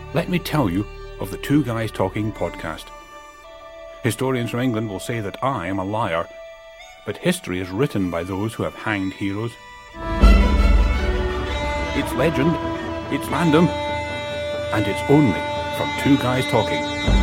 let me tell you of the Two Guys Talking podcast. Historians from England will say that I am a liar, but history is written by those who have hanged heroes. It's legend, it's random, and it's only from Two Guys Talking.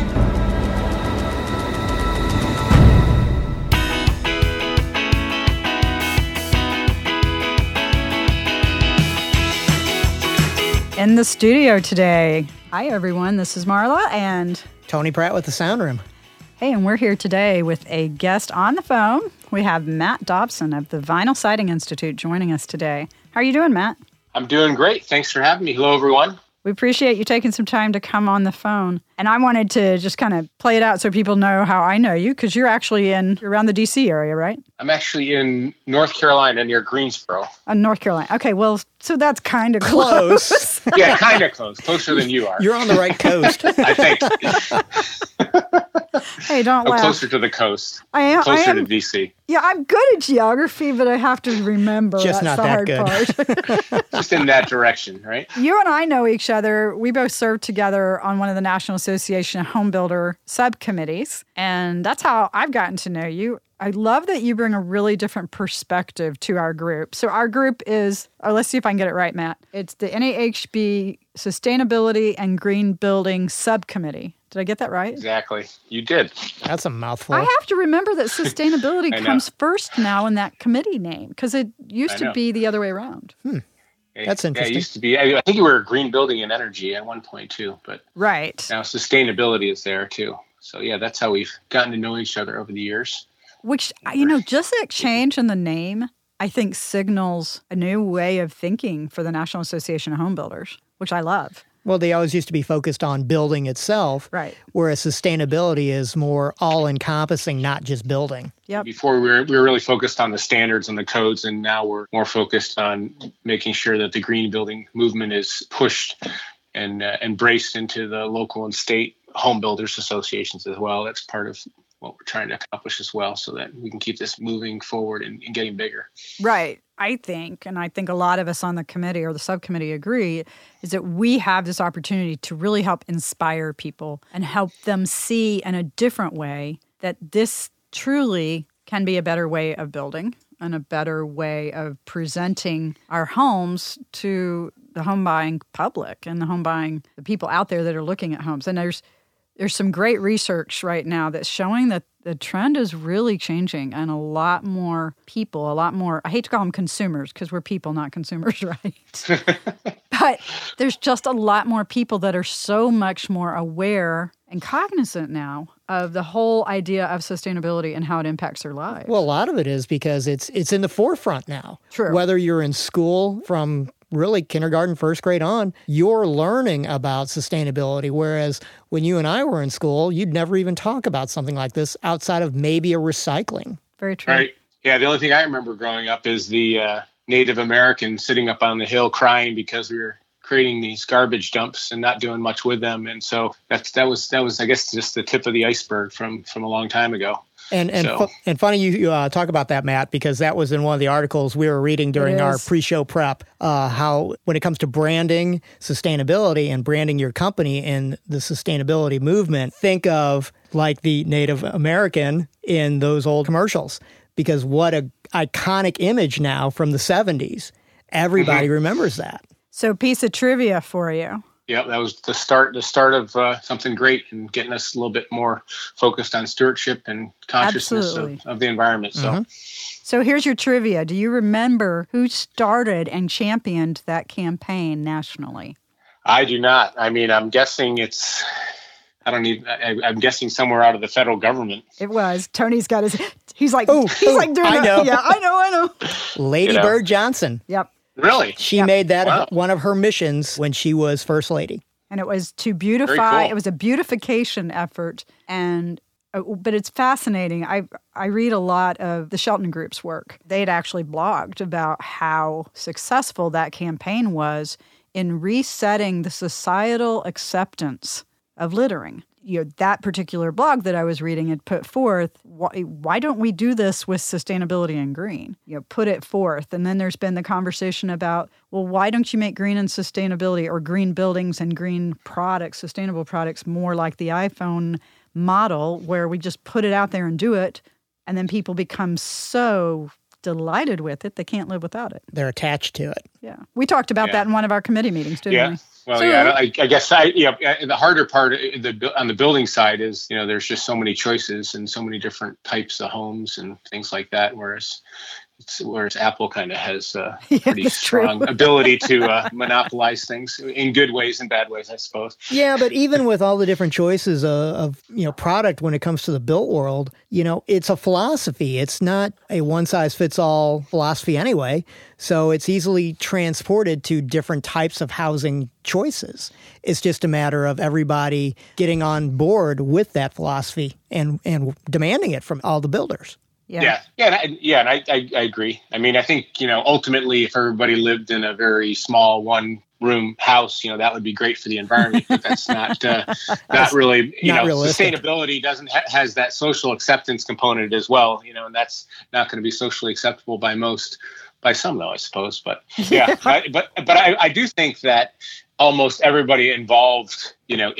In the studio today. Hi, everyone. This is Marla and Tony Pratt with the Sound Room. Hey, and we're here today with a guest on the phone. We have Matt Dobson of the Vinyl Siding Institute joining us today. How are you doing, Matt? I'm doing great. Thanks for having me. Hello, everyone. We appreciate you taking some time to come on the phone. And I wanted to just kind of play it out so people know how I know you, because you're actually you're around the D.C. area, right? I'm actually in North Carolina near Greensboro. North Carolina. Okay, well, so that's kind of close. Yeah, kind of close. Closer than you are. You're on the right coast. I think. Hey, don't laugh. I'm closer to the coast. I am. Closer to D.C. Yeah, I'm good at geography, but I have to remember. Just that's not the that hard part. Just in that direction, right? You and I know each other. We both served together on one of the National Association of Home Builder subcommittees, and that's how I've gotten to know you. I love that you bring a really different perspective to our group. So our group is, let's see if I can get it right, Matt. It's the NAHB Sustainability and Green Building Subcommittee. Did I get that right? Exactly. You did. That's a mouthful. I have to remember that sustainability comes first now in that committee name, because it used to be the other way around. That's interesting. Yeah, it used to be. I think you were green building and energy at one point too, but right now sustainability is there too. So yeah, that's how we've gotten to know each other over the years. Which, just that change in the name, I think signals a new way of thinking for the National Association of Home Builders, which I love. Well, they always used to be focused on building itself, right? Whereas sustainability is more all-encompassing, not just building. Yep. Before we were really focused on the standards and the codes, and now we're more focused on making sure that the green building movement is pushed and embraced into the local and state home builders associations as well. That's part of what we're trying to accomplish as well, so that we can keep this moving forward and getting bigger. Right. I think a lot of us on the committee or the subcommittee agree, is that we have this opportunity to really help inspire people and help them see in a different way that this truly can be a better way of building and a better way of presenting our homes to the home buying public and the people out there that are looking at homes. And there's some great research right now that's showing that the trend is really changing, and a lot more people, I hate to call them consumers because we're people, not consumers, right? But there's just a lot more people that are so much more aware and cognizant now of the whole idea of sustainability and how it impacts their lives. Well, a lot of it is because it's in the forefront now. True. Whether you're in school from really kindergarten, first grade on, you're learning about sustainability. Whereas when you and I were in school, you'd never even talk about something like this outside of maybe a recycling. Very true. Right. Yeah. The only thing I remember growing up is the Native American sitting up on the hill crying because we were creating these garbage dumps and not doing much with them. And so that was, I guess, just the tip of the iceberg from a long time ago. And funny you talk about that, Matt, because that was in one of the articles we were reading during our pre-show prep, how when it comes to branding sustainability and branding your company in the sustainability movement, think of like the Native American in those old commercials, because what an iconic image now from the 70s. Everybody remembers that. So piece of trivia for you. Yeah, that was the start of something great and getting us a little bit more focused on stewardship and consciousness of the environment. So here's your trivia. Do you remember who started and championed that campaign nationally? I do not. I mean, I'm guessing I'm guessing somewhere out of the federal government. It was. Tony's got he's like doing I know. Yeah, I know. Lady Bird Johnson. Yep. Really? She made that one of her missions when she was First Lady. And it was to beautify. Cool. It was a beautification effort. But it's fascinating. I read a lot of the Shelton Group's work. They'd actually blogged about how successful that campaign was in resetting the societal acceptance of littering. that particular blog that I was reading had put forth, why don't we do this with sustainability and green? Put it forth. And then there's been the conversation about, well, why don't you make green and sustainability or green buildings and green products, sustainable products, more like the iPhone model where we just put it out there and do it, and then people become so delighted with it, they can't live without it. They're attached to it. Yeah. We talked about that in one of our committee meetings, didn't we? Well, I guess the harder part on the building side is, there's just so many choices and so many different types of homes and things like that. Whereas Apple kind of has a pretty strong ability to monopolize things in good ways and bad ways, I suppose. Yeah, but even with all the different choices of product when it comes to the built world, it's a philosophy. It's not a one-size-fits-all philosophy anyway. So it's easily transported to different types of housing choices. It's just a matter of everybody getting on board with that philosophy and demanding it from all the builders. Yeah, and I agree. I mean, I think, ultimately, if everybody lived in a very small one-room house, that would be great for the environment. But that's not really, not realistic. Sustainability has that social acceptance component as well, and that's not going to be socially acceptable by some, though, I suppose. But yeah, but I do think that almost everybody involved,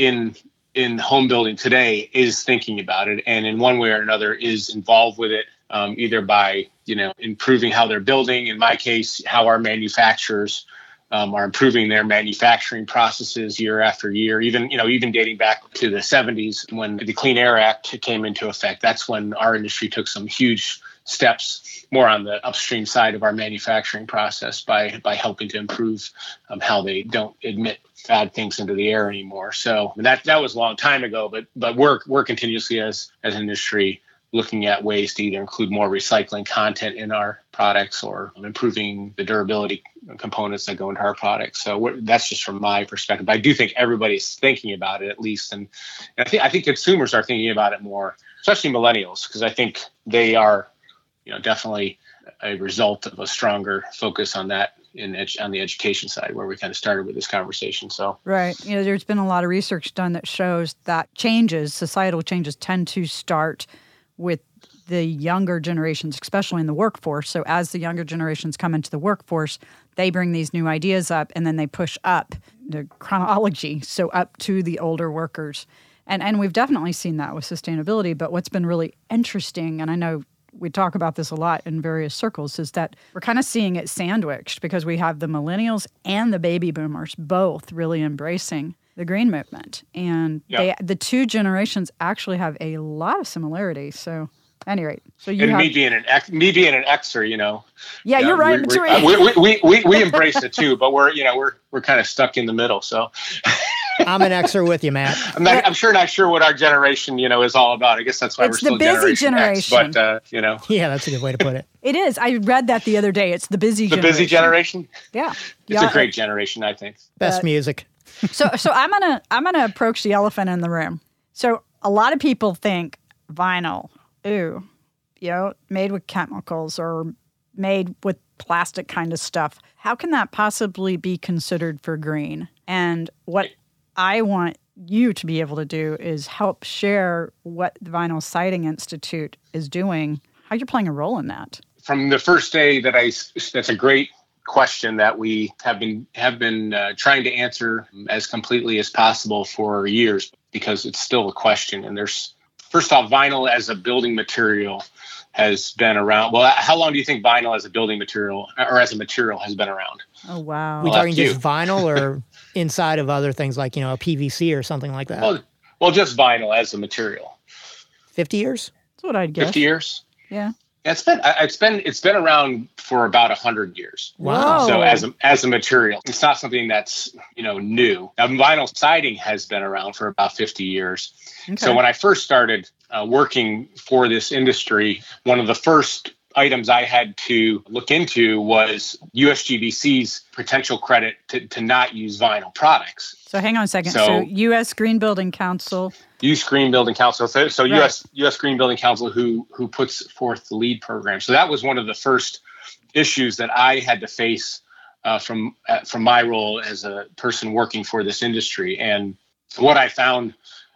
in home building today is thinking about it, and in one way or another is involved with it. Either by, improving how they're building, in my case, how our manufacturers are improving their manufacturing processes year after year, even dating back to the 70s when the Clean Air Act came into effect. That's when our industry took some huge steps more on the upstream side of our manufacturing process by helping to improve how they don't emit bad things into the air anymore. So that was a long time ago, but we're continuously as an industry looking at ways to either include more recycling content in our products or improving the durability components that go into our products. So that's just from my perspective. But I do think everybody's thinking about it at least. And I think consumers are thinking about it more, especially millennials, because I think they are, definitely a result of a stronger focus on that on the education side, where we kind of started with this conversation. So right. There's been a lot of research done that shows that societal changes tend to start with the younger generations, especially in the workforce. So as the younger generations come into the workforce, they bring these new ideas up and then they push up the chronology, so up to the older workers. And we've definitely seen that with sustainability. But what's been really interesting, and I know we talk about this a lot in various circles, is that we're kind of seeing it sandwiched because we have the millennials and the baby boomers both really embracing the green movement. And the two generations actually have a lot of similarities. So at any rate, me being an Xer, Yeah, you're right. We embrace it too, but we're kind of stuck in the middle. So I'm an Xer with you, Matt. I'm not sure what our generation, is all about. I guess that's why we're still the busy generation. X, but yeah, that's a good way to put it. It is. I read that the other day. It's the busy generation. The busy generation. Yeah, it's a great generation, I think. Best music. So I'm gonna approach the elephant in the room. So a lot of people think vinyl, made with chemicals or made with plastic kind of stuff. How can that possibly be considered for green? And what I want you to be able to do is help share what the Vinyl Siding Institute is doing, how you're playing a role in that. From the first day that's a great question that we have been trying to answer as completely as possible for years, because it's still a question. And first off, vinyl as a building material has been around. Well, how long do you think vinyl as a building material or as a material has been around? Oh, wow. We talking just vinyl or inside of other things like, a PVC or something like that? Well, just vinyl as a material. 50 years? That's what I'd guess. 50 years? Yeah. It's been around for about 100 years. Wow. So as a material, it's not something that's, new. Now, vinyl siding has been around for about 50 years. Okay. So when I first started working for this industry, one of the first items I had to look into was USGBC's potential credit to not use vinyl products. So hang on a second. So U.S. Green Building Council. U.S. Green Building Council. So right. U.S. Green Building Council who puts forth the LEED program. So that was one of the first issues that I had to face from my role as a person working for this industry. And what I found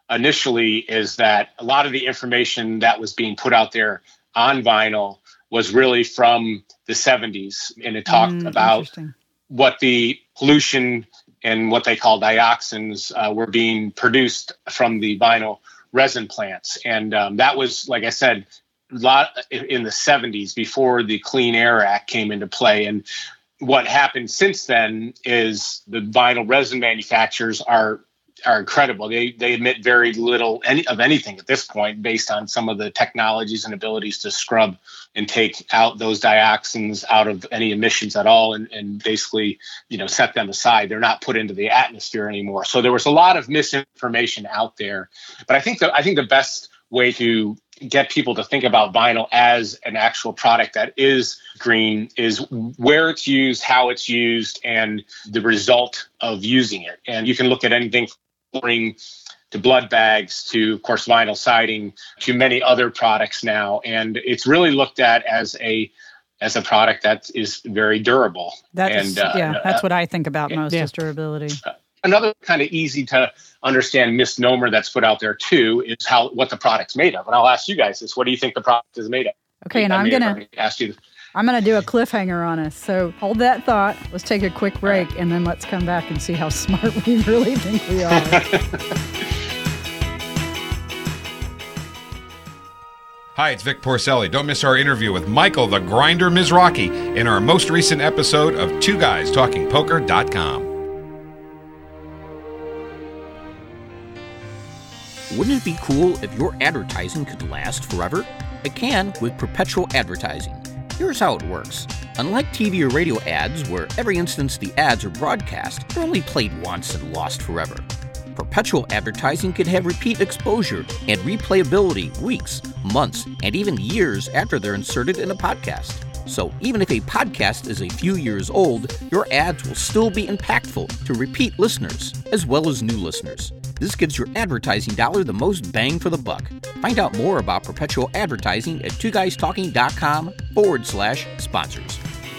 initially is that a lot of the information that was being put out there on vinyl was really from the 70s. And it talked about what the pollution and what they call dioxins were being produced from the vinyl resin plants. And that was, like I said, a lot in the 70s before the Clean Air Act came into play. And what happened since then is the vinyl resin manufacturers are incredible. They emit very little of anything at this point, based on some of the technologies and abilities to scrub and take out those dioxins out of any emissions at all, and basically, set them aside. They're not put into the atmosphere anymore. So there was a lot of misinformation out there. But I think the best way to get people to think about vinyl as an actual product that is green is where it's used, how it's used, and the result of using it. And you can look at anything from flooring to blood bags to, of course, vinyl siding to many other products now. And it's really looked at as a product that is very durable. That's what I think about most, is durability. Another kind of easy to understand misnomer that's put out there too is what the product's made of. And I'll ask you guys this: what do you think the product is made of? Okay, and I'm gonna ask you. I'm gonna do a cliffhanger on us. So hold that thought. Let's take a quick break, and then let's come back and see how smart we really think we are. Hi, it's Vic Porcelli. Don't miss our interview with Michael the Grinder Mizrachi in our most recent episode of Two Guys Talking Poker.com. Wouldn't it be cool if your advertising could last forever? It can with perpetual advertising. Here's how it works. Unlike TV or radio ads, where every instance the ads are broadcast, they're only played once and lost forever. Perpetual advertising can have repeat exposure and replayability weeks, months, and even years after they're inserted in a podcast. So even if a podcast is a few years old, your ads will still be impactful to repeat listeners, as well as new listeners. This gives your advertising dollar the most bang for the buck. Find out more about perpetual advertising at twoguystalking.com/sponsors.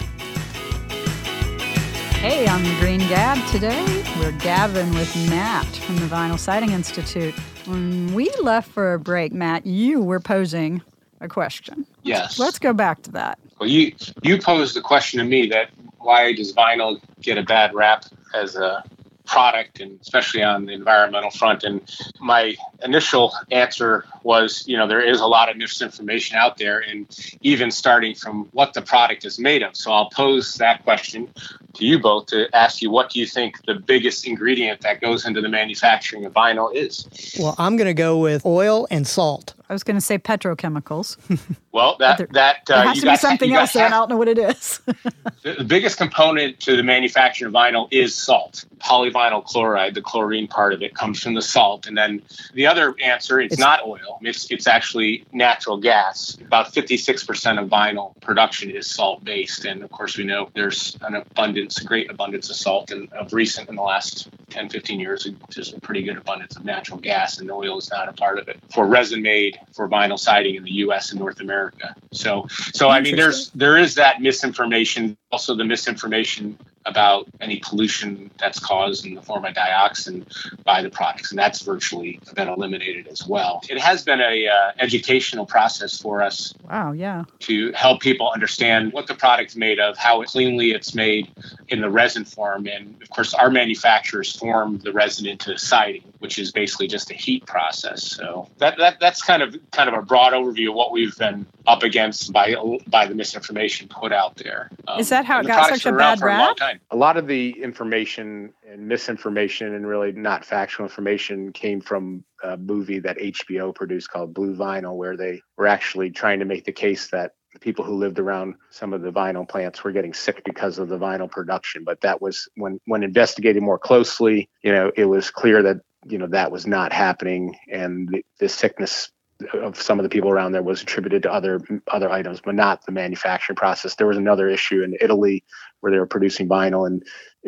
Hey, I'm Green Gab. Today, we're gabbing with Matt from the Vinyl Siding Institute. When we left for a break, Matt, you were posing a question. Yes. Let's go back to that. Well, you posed the question to me that why does vinyl get a bad rap as a product, and especially on the environmental front? And my initial answer was, there is a lot of misinformation out there, and even starting from what the product is made of. So I'll pose that question to you both to ask you, what do you think the biggest ingredient that goes into the manufacturing of vinyl is? Well, I'm going to go with oil and salt. I was going to say petrochemicals. Well, that has to be something else, and I don't know what it is. The biggest component to the manufacturing of vinyl is salt. Polyvinyl chloride, the chlorine part of it, comes from the salt. And then the other answer, it's not oil. It's actually natural gas. About 56% of vinyl production is salt-based. And of course, we know there's a great abundance of salt. And in the last 10, 15 years, there's a pretty good abundance of natural gas, and oil is not a part of it for resin made for vinyl siding in the U.S. and North America. So I mean, there is that misinformation. Also, the misinformation about any pollution that's caused in the form of dioxin by the products, and that's virtually been eliminated as well. It has been a educational process for us. Wow, yeah. To help people understand what the product's made of, how cleanly it's made in the resin form, and of course, our manufacturers form the resin into siding, which is basically just a heat process. So that's kind of a broad overview of what we've been up against by the misinformation put out there. Is that how it got such a bad rap? A lot of the information and misinformation and really not factual information came from a movie that HBO produced called Blue Vinyl, where they were actually trying to make the case that the people who lived around some of the vinyl plants were getting sick because of the vinyl production. But that was when investigating more closely, it was clear that, that was not happening. And the sickness of some of the people around there was attributed to other items, but not the manufacturing process. There was another issue in Italy where they were producing vinyl, and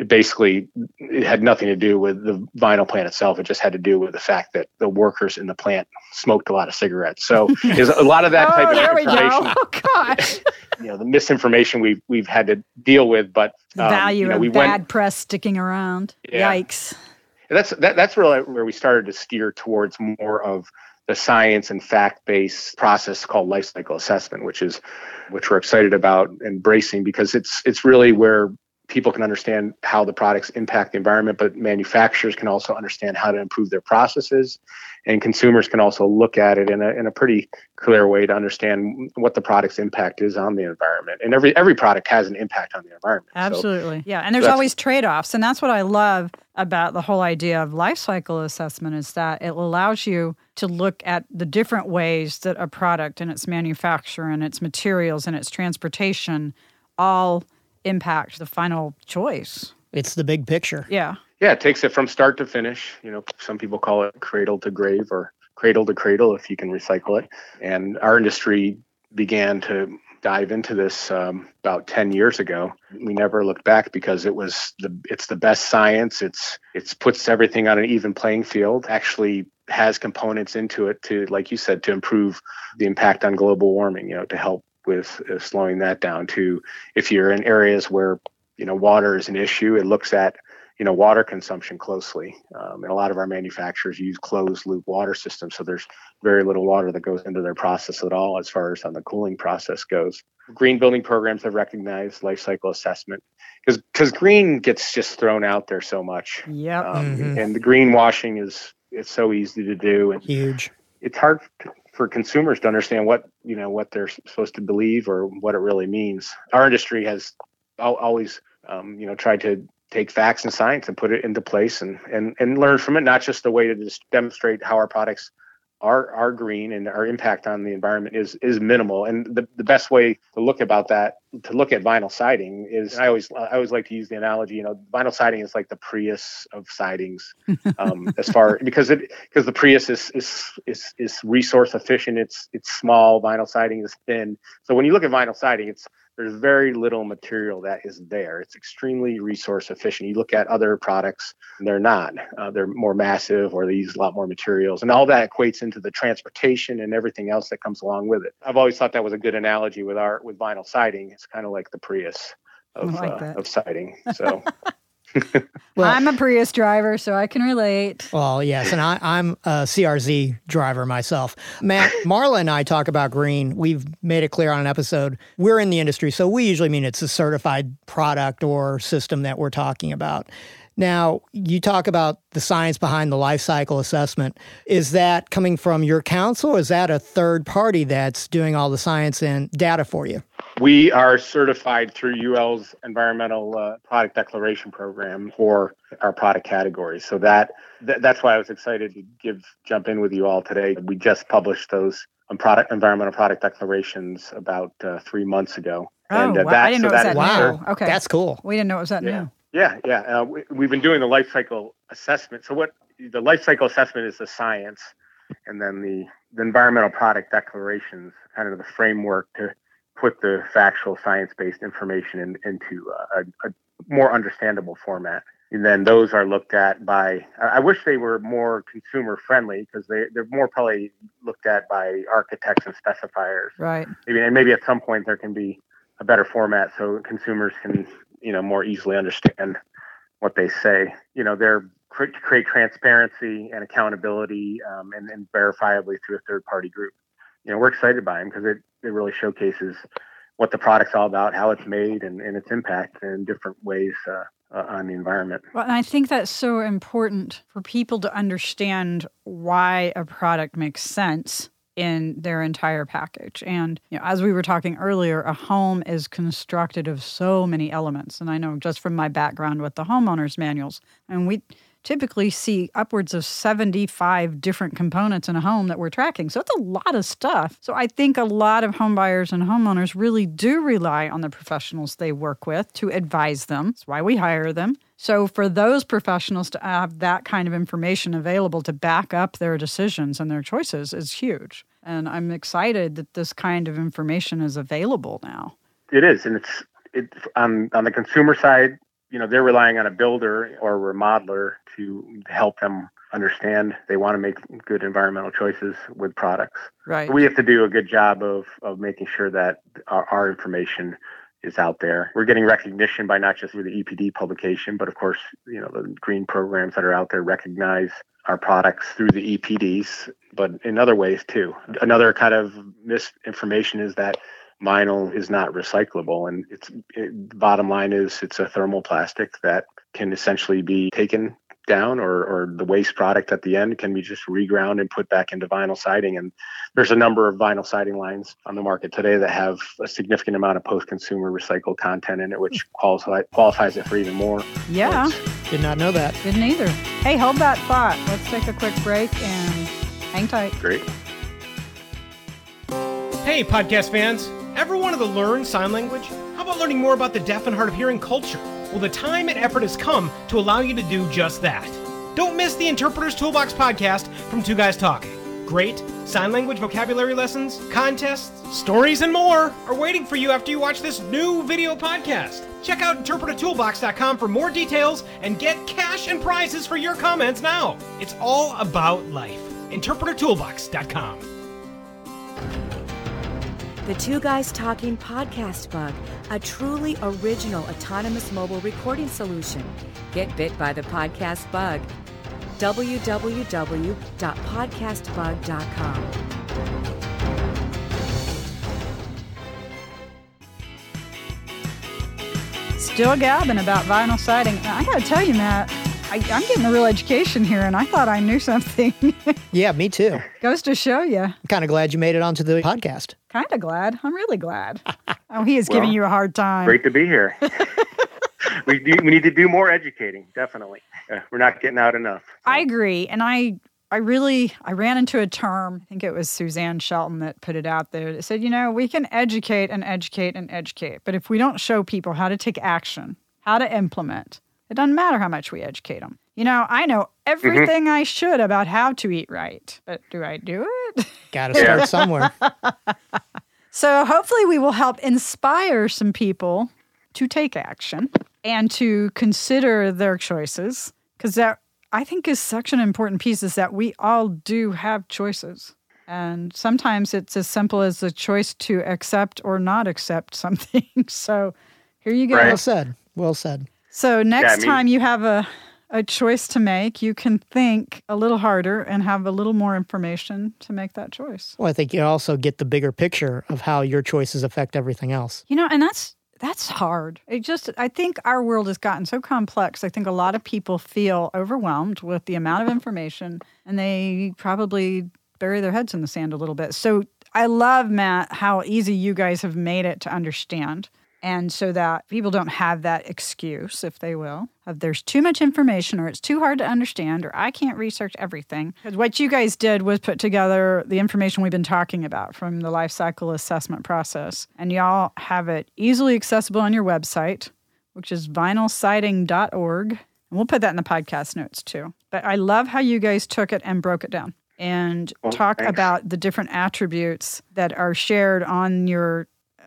it had nothing to do with the vinyl plant itself. It just had to do with the fact that the workers in the plant smoked a lot of cigarettes. So there's a lot of that type of information. Oh gosh. The misinformation we've had to deal with, but the value of bad press sticking around. Yeah. Yikes. That's really where we started to steer towards more of the science and fact-based process called life cycle assessment, which we're excited about embracing, because it's really where people can understand how the products impact the environment, but manufacturers can also understand how to improve their processes, and consumers can also look at it in a pretty clear way to understand what the product's impact is on the environment. And every product has an impact on the environment. Absolutely. So, yeah, and there's always trade-offs, and that's what I love about the whole idea of life cycle assessment, is that it allows you to look at the different ways that a product and its manufacture and its materials and its transportation all impact the final choice. It's the big picture. Yeah. Yeah, it takes it from start to finish. Some people call it cradle to grave or cradle to cradle if you can recycle it. And our industry began to dive into this about 10 years ago. We never looked back because it's the best science. It's puts everything on an even playing field. Actually has components into it to, like you said, to improve the impact on global warming, to help with slowing that down. To if you're in areas where water is an issue, it looks at water consumption closely. And a lot of our manufacturers use closed loop water systems, so there's very little water that goes into their process at all as far as on the cooling process goes. Green building programs have recognized life cycle assessment because green gets just thrown out there so much. Yep. And the greenwashing it's so easy to do and huge. It's hard for consumers to understand what they're supposed to believe or what it really means. Our industry has always tried to take facts and science and put it into place and learn from it, not just a way to just demonstrate how our products are green and our impact on the environment is minimal. And the best way to look at vinyl siding is, I always like to use the analogy, vinyl siding is like the Prius of sidings, because the Prius is resource efficient. It's small. Vinyl siding is thin. So when you look at vinyl siding, there's very little material that is there. It's extremely resource efficient. You look at other products, they're not. They're more massive, or they use a lot more materials. And all that equates into the transportation and everything else that comes along with it. I've always thought that was a good analogy with vinyl siding. It's kind of like the Prius of siding. So. Well, I'm a Prius driver, so I can relate. Well, yes, and I'm a CRZ driver myself. Matt, Marla and I talk about green. We've made it clear on an episode. We're in the industry, so we usually mean it's a certified product or system that we're talking about. Now, you talk about the science behind the life cycle assessment. Is that coming from your council, or is that a third party that's doing all the science and data for you? We are certified through UL's environmental product declaration program for our product categories. So that's why I was excited to jump in with you all today. We just published those environmental product declarations about 3 months ago. Oh, wow. I didn't know it was that new. Okay. That's cool. We didn't know it was that new. Yeah. We've been doing the life cycle assessment. So the life cycle assessment is the science, and then the environmental product declarations, kind of the framework to put the factual science-based information into a more understandable format. And then those are looked at by, I wish they were more consumer friendly, because they're more probably looked at by architects and specifiers. Right. Maybe at some point there can be a better format so consumers can, more easily understand what they say. They're to create transparency and accountability and verifiably through a third-party group. We're excited by them because it really showcases what the product's all about, how it's made, and its impact in different ways on the environment. Well, and I think that's so important for people to understand why a product makes sense in their entire package. And as we were talking earlier, a home is constructed of so many elements. And I know just from my background with the homeowners manuals, and we typically see upwards of 75 different components in a home that we're tracking. So it's a lot of stuff. So I think a lot of home buyers and homeowners really do rely on the professionals they work with to advise them. That's why we hire them. So for those professionals to have that kind of information available to back up their decisions and their choices is huge. And I'm excited that this kind of information is available now. It is. And it's on the consumer side, they're relying on a builder or a remodeler to help them understand they want to make good environmental choices with products. Right. We have to do a good job of making sure that our information is out there. We're getting recognition by not just through the EPD publication, but of course, the green programs that are out there recognize our products through the EPDs, but in other ways too. Another kind of misinformation is that vinyl is not recyclable, and bottom line is it's a thermoplastic that can essentially be taken down, or the waste product at the end can be just reground and put back into vinyl siding. And there's a number of vinyl siding lines on the market today that have a significant amount of post-consumer recycled content in it, which qualifies it for even more. Yeah. Did not know that. Didn't either. Hey, hold that thought. Let's take a quick break and hang tight. Great. Hey, podcast fans. Ever wanted to learn sign language? How about learning more about the deaf and hard of hearing culture? Well, the time and effort has come to allow you to do just that. Don't miss the Interpreter's Toolbox podcast from Two Guys Talking. Great sign language vocabulary lessons, contests, stories, and more are waiting for you after you watch this new video podcast. Check out InterpreterToolbox.com for more details and get cash and prizes for your comments now. It's all about life. InterpreterToolbox.com. The Two Guys Talking podcast bug, a truly original autonomous mobile recording solution. Get bit by the podcast bug. www.podcastbug.com. Still gabbing about vinyl siding. I got to tell you, Matt, I'm getting a real education here, and I thought I knew something. Yeah, me too. Goes to show you. I'm kind of glad you made it onto the podcast. Kind of glad. I'm really glad. Oh, he is giving you a hard time. Great to be here. We need to do more educating, definitely. We're not getting out enough. So. I agree. And I ran into a term, I think it was Suzanne Shelton that put it out there, that said, we can educate and educate and educate, but if we don't show people how to take action, how to implement, it doesn't matter how much we educate them. I know everything I should about how to eat right, but do I do it? Got to start somewhere. So hopefully we will help inspire some people to take action and to consider their choices, because that, I think, is such an important piece, is that we all do have choices. And sometimes it's as simple as the choice to accept or not accept something. So here you go. Right. Well said. Well said. So next time you have a choice to make, you can think a little harder and have a little more information to make that choice. Well, I think you also get the bigger picture of how your choices affect everything else. And that's hard. I think our world has gotten so complex. I think a lot of people feel overwhelmed with the amount of information, and they probably bury their heads in the sand a little bit. So I love, Matt, how easy you guys have made it to understand. And so that people don't have that excuse, if they will, of there's too much information, or it's too hard to understand, or I can't research everything. Because what you guys did was put together the information we've been talking about from the life cycle assessment process. And y'all have it easily accessible on your website, which is vinylsiding.org. And we'll put that in the podcast notes too. But I love how you guys took it and broke it down and talk about the different attributes that are shared on your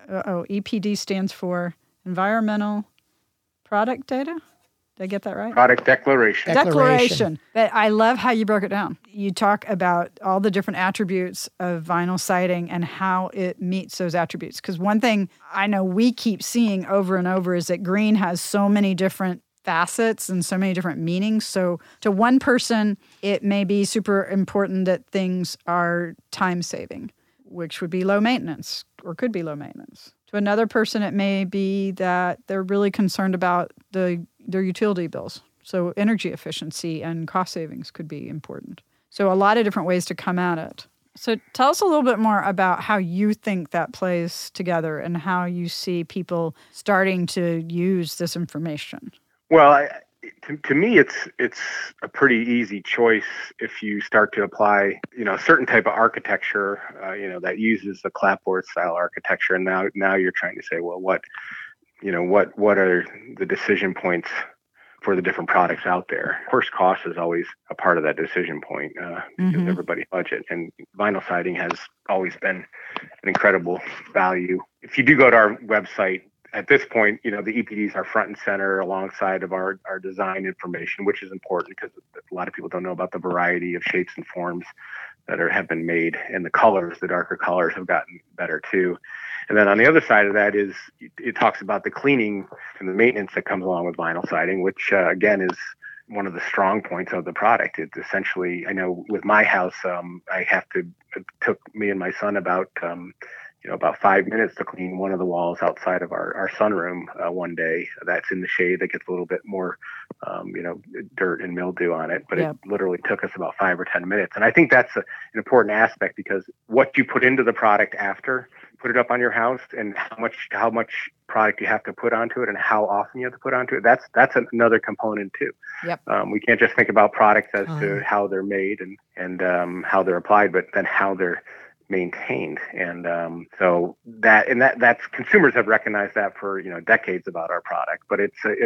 EPD stands for Environmental Product Data. Did I get that right? Product Declaration. Declaration. But I love how you broke it down. You talk about all the different attributes of vinyl siding and how it meets those attributes. Because one thing I know we keep seeing over and over is that green has so many different facets and so many different meanings. So to one person, it may be super important that things are time-saving, which would be low maintenance, or could be low maintenance. To another person, it may be that they're really concerned about their utility bills. So energy efficiency and cost savings could be important. So a lot of different ways to come at it. So tell us a little bit more about how you think that plays together and how you see people starting to use this information. Well, to me, it's a pretty easy choice if you start to apply, a certain type of architecture, that uses the clapboard style architecture. And now you're trying to say, well, what are the decision points for the different products out there? Of course, cost is always a part of that decision point because everybody's budget. And vinyl siding has always been an incredible value. If you do go to our website, at this point, the EPDs are front and center alongside of our design information, which is important because a lot of people don't know about the variety of shapes and forms that have been made, and the colors, the darker colors, have gotten better too. And then on the other side of that is it talks about the cleaning and the maintenance that comes along with vinyl siding, which again is one of the strong points of the product. It's essentially, I know with my house, it took me and my son about 5 minutes to clean one of the walls outside of our sunroom one day. That's in the shade. That gets a little bit more, dirt and mildew on it, but It literally took us about 5 or 10 minutes. And I think that's an important aspect, because what you put into the product after, put it up on your house, and how much product you have to put onto it and how often you have to put onto it, that's another component too. Yep. We can't just think about products as to how they're made and how they're applied, but then how they're maintained. And so that's consumers have recognized that for decades about our product, but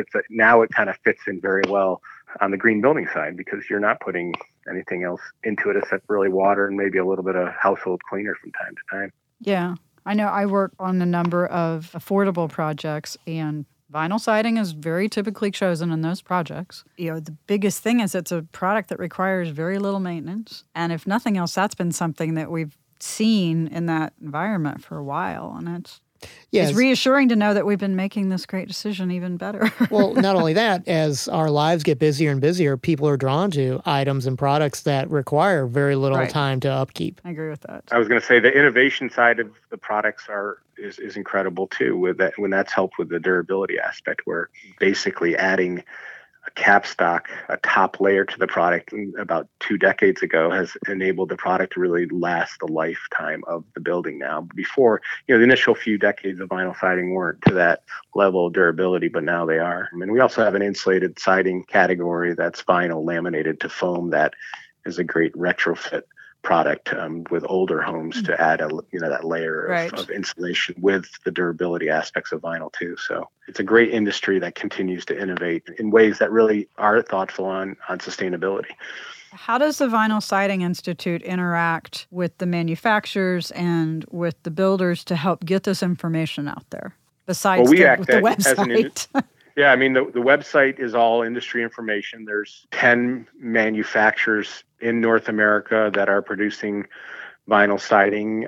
now it kind of fits in very well on the green building side, because you're not putting anything else into it except really water and maybe a little bit of household cleaner from time to time. Yeah. I know I work on a number of affordable projects, and vinyl siding is very typically chosen in those projects. The biggest thing is it's a product that requires very little maintenance. And if nothing else, that's been something that we've seen in that environment for a while. And it's reassuring to know that we've been making this great decision even better. Well, not only that, as our lives get busier and busier, people are drawn to items and products that require very little time to upkeep. I agree with that. I was going to say the innovation side of the products is incredible too, with that, when that's helped with the durability aspect, where basically adding a capstock, a top layer to the product about 2 decades ago has enabled the product to really last the lifetime of the building now. Before, the initial few decades of vinyl siding weren't to that level of durability, but now they are. And we also have an insulated siding category that's vinyl laminated to foam that is a great retrofit product with older homes to add that layer of insulation with the durability aspects of vinyl too. So it's a great industry that continues to innovate in ways that really are thoughtful on sustainability. How does the Vinyl Siding Institute interact with the manufacturers and with the builders to help get this information out there, besides the website? Yeah, I mean, the website is all industry information. There's 10 manufacturers in North America that are producing vinyl siding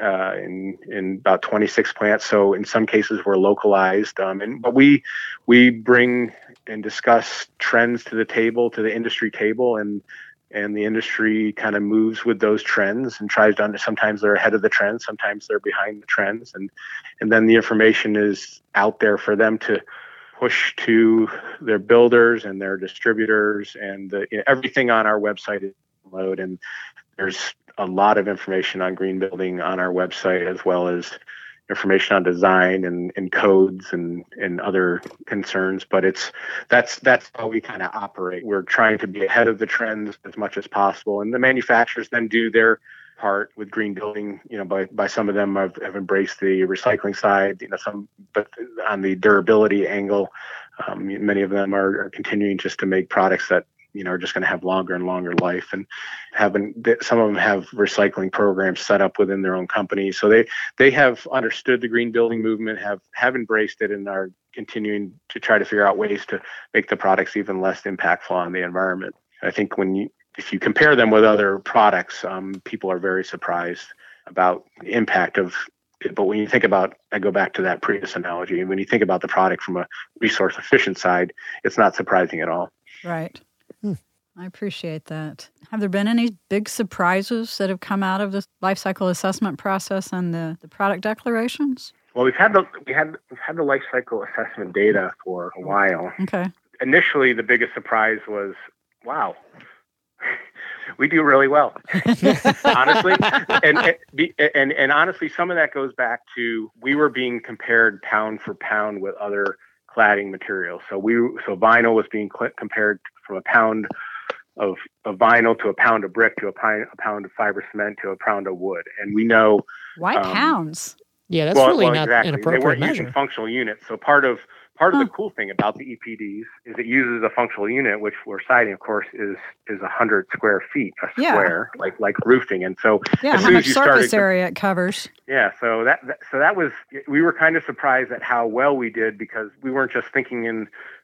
in about 26 plants. So in some cases, we're localized. But we bring and discuss trends to the table, to the industry table, and the industry kind of moves with those trends and tries to sometimes they're ahead of the trends, sometimes they're behind the trends. And then the information is out there for them to push to their builders and their distributors, and everything on our website is loaded. And there's a lot of information on green building on our website, as well as information on design and codes and other concerns. But that's how we kind of operate. We're trying to be ahead of the trends as much as possible, and the manufacturers then do their part with green building. By some of them have embraced the recycling side, but on the durability angle, many of them are continuing just to make products that are just going to have longer and longer life, and some of them have recycling programs set up within their own companies. So they have understood the green building movement, have embraced it, and are continuing to try to figure out ways to make the products even less impactful on the environment. I think if you compare them with other products, people are very surprised about the impact of it. But when you think about, I go back to that previous analogy, and when you think about the product from a resource efficient side, it's not surprising at all. Right. I appreciate that. Have there been any big surprises that have come out of this life cycle assessment process and the product declarations? Well, we've had the life cycle assessment data for a while. Okay. Initially, the biggest surprise was, wow, we do really well, honestly. And honestly, some of that goes back to we were being compared pound for pound with other cladding materials. So vinyl was being compared from a pound of vinyl to a pound of brick to a pound of fiber cement to a pound of wood. And we know why pounds? Yeah, that's really not an appropriate They weren't measure. using functional units. So part of the cool thing about the EPDs is it uses a functional unit, which we're siding, of course, is 100 square feet, a square, like roofing. And so how much surface area it covers. Yeah, so that was, we were kind of surprised at how well we did, because we weren't just thinking in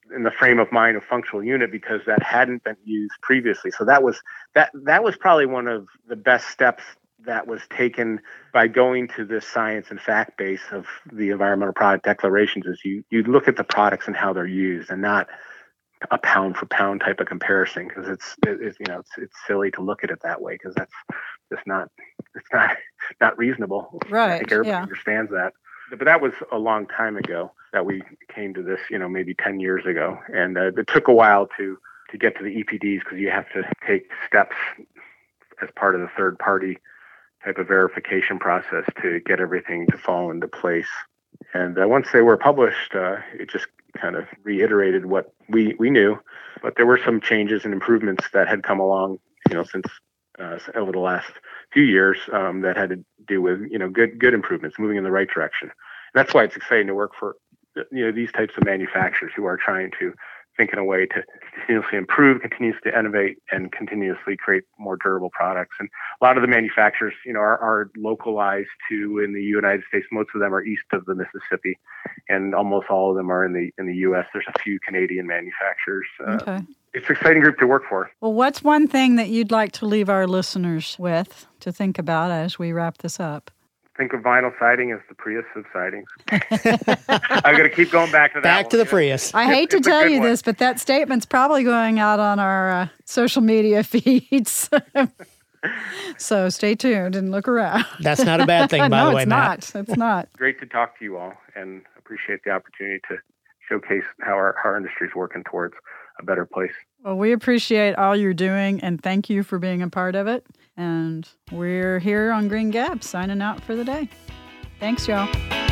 in the frame of mind of functional unit because that hadn't been used previously. So that was probably one of the best steps that was taken by going to this science and fact base of the environmental product declarations. Is you look at the products and how they're used, and not a pound for pound type of comparison, because it's silly to look at it that way, because that's just not reasonable. Right. I think everybody understands that. But that was a long time ago that we came to this, maybe 10 years ago. And it took a while to get to the EPDs, because you have to take steps as part of the third party type of verification process to get everything to fall into place. And once they were published, it just kind of reiterated what we knew. But there were some changes and improvements that had come along, since over the last few years, that had to do with, good improvements, moving in the right direction. And that's why it's exciting to work for, these types of manufacturers who are trying to think in a way to continuously improve, continuously innovate, and continuously create more durable products. And a lot of the manufacturers, are localized to in the United States. Most of them are east of the Mississippi, and almost all of them are in the U.S. There's a few Canadian manufacturers. Okay. It's an exciting group to work for. Well, what's one thing that you'd like to leave our listeners with to think about as we wrap this up? Think of vinyl siding as the Prius of sidings. I'm going to keep going back to that. Back to the Prius. I hate to tell you this, but that statement's probably going out on our social media feeds. So stay tuned and look around. That's not a bad thing, by the way, Matt. It's not. Great to talk to you all, and appreciate the opportunity to showcase how our industry is working towards a better place. Well, we appreciate all you're doing, and thank you for being a part of it. And we're here on Green Gab, signing out for the day. Thanks, y'all.